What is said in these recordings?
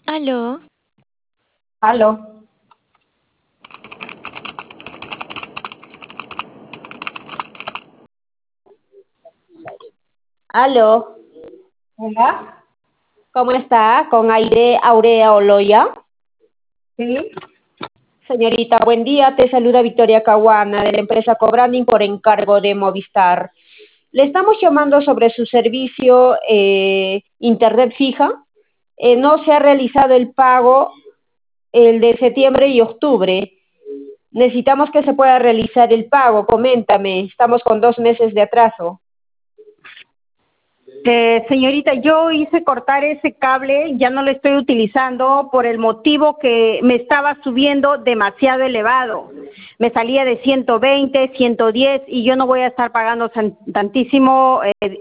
Aló, Aló, aló, Hola, ¿cómo está? Con Aire Aurea Oloya. sí, Señorita, buen día. Te saluda Victoria Caguana de la empresa Cobranding por encargo de Movistar. Le estamos llamando sobre su servicio Internet fija. No se ha realizado el pago, el de septiembre y octubre. Necesitamos que se pueda realizar el pago. Coméntame, estamos con 2 meses de atraso. señorita, yo hice cortar ese cable, ya no lo estoy utilizando por el motivo que me estaba subiendo demasiado elevado. Me salía de 120, 110 y yo no voy a estar pagando tantísimo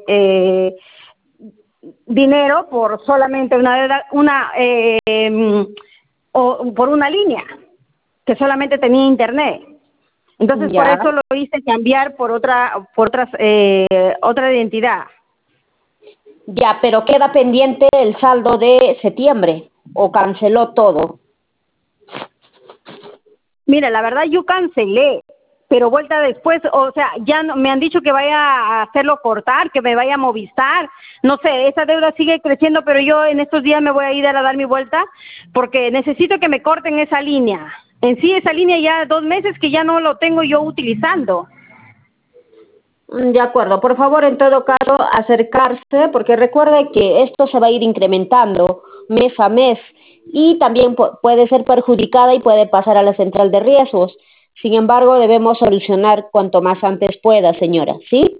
dinero por solamente o por una línea que solamente tenía internet. Entonces por Ya. eso lo hice cambiar otra identidad. Ya, pero queda pendiente el saldo de septiembre o canceló todo. Mira, la verdad yo cancelé, pero vuelta después, o sea, ya no, me han dicho que vaya a hacerlo cortar, que me vaya a Movistar, no sé, esa deuda sigue creciendo, pero yo en estos días me voy a ir a dar mi vuelta porque necesito que me corten esa línea. En sí, esa línea ya 2 meses que ya no lo tengo yo utilizando. De acuerdo, por favor, en todo caso, acercarse, porque recuerde que esto se va a ir incrementando mes a mes y también puede ser perjudicada y puede pasar a la central de riesgos. Sin embargo, debemos solucionar cuanto más antes pueda, señora, ¿sí?